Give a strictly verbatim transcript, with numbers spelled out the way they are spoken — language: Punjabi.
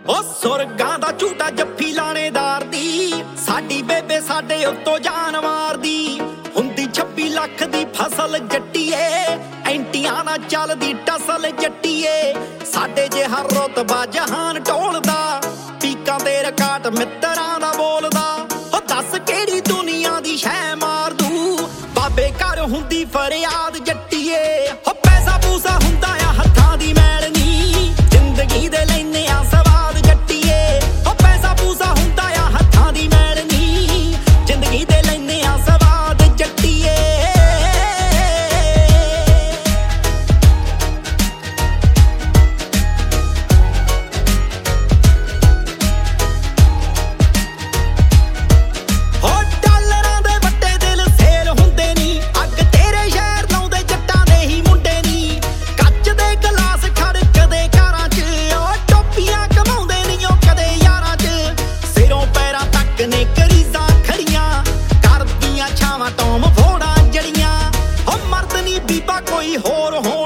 ਉਹ ਸੁਰਗਾਂ ਦਾ ਝੂਟਾ ਜੱਫੀ ਲਾਣੇਦਾਰ ਦੀ, ਸਾਡੀ ਬੇਬੇ ਸਾਡੇ ਉੱਤੋਂ ਜਾਨ ਮਾਰਦੀ। ਹੁੰਦੀ ਛੱਬੀ ਲੱਖ ਦੀ ਫਸਲ ਜੱਟੀਏ, ਐਂਟੀਆਂ ਨਾਲ ਚੱਲਦੀ ਟਸਲ ਜੱਟੀਏ। ਸਾਡੇ ਜਿਹਾ ਰੁਤਬਾ ਜਹਾਨ ਢੋਲਦਾ, ਪੀਕਾਂ ਦੇ ਰਕਾਟ ਮਿੱਤਰਾਂ ਦਾ ਬੋਲਦਾ। ਉਹ ਦੱਸ ਕਿਹੜੀ ਦੁਨੀਆ ਦੀ ਸ਼ੈ ਮਾਰ ਦੂ, ਬਾਬੇ ਘਰ ਹੁੰਦੀ ਫਰਿਆਦ ਜੱਟੀਏ। ਹੋ ਪੈਸਾ ਪੂਸਾ ਹੁੰਦਾ ਆ ਹੱਥਾਂ ਦੀ ਮੈਲ ਨੀ, ਜ਼ਿੰਦਗੀ ਦੇ ਲੈਨੇ ਆ ਸਵਾਦ ਜੱਟੀਏ। ਹੋ ਪੈਸਾ ਪੂਸਾ ਹੁੰਦਾ ਆ ਹੱਥਾਂ ਦੀ ਮੈਲ ਨੀ, ਜ਼ਿੰਦਗੀ ਦੇ ਲੈਨੇ ਆ ਸਵਾਦ ਜੱਟੀਏ। ਹੋ ਡਾਲਰਾਂ ਦੇ ਵੱਡੇ ਦਿਲ ਸੇਲ ਹੁੰਦੇ ਨੀ, ਅੱਗ ਤੇਰੇ ਸ਼ਹਿਰ ਲਾਉਂਦੇ ਜੱਟਾਂ ਦੇ ਹੀ ਮੁੰਡੇ ਨੀ। ਕੱਚ ਦੇ ਗਲਾਸ ਖੜਕਦੇ ਘਰਾਂ 'ਚ, ਉਹ ਟੋਪੀਆਂ ਕਮਾਉਂਦੇ ਨੀ ਉਹ ਕਦੇ ਯਾਰਾਂ 'ਚ। ਸਿਰੋਂ ਪੈਰਾਂ ਤੱਕ ਨੇ ਕਰੀਜ਼ਾਂ ਖੜੀਆਂ, ਕਰਦੀਆਂ ਛਾਵਾਂ ਟੋਮ ਫੋੜਾਂ ਜੜੀਆਂ। ਹੋ ਮਰਦ ਨੀ ਬੀਬਾ ਕੋਈ ਹੋਰ ਹੋ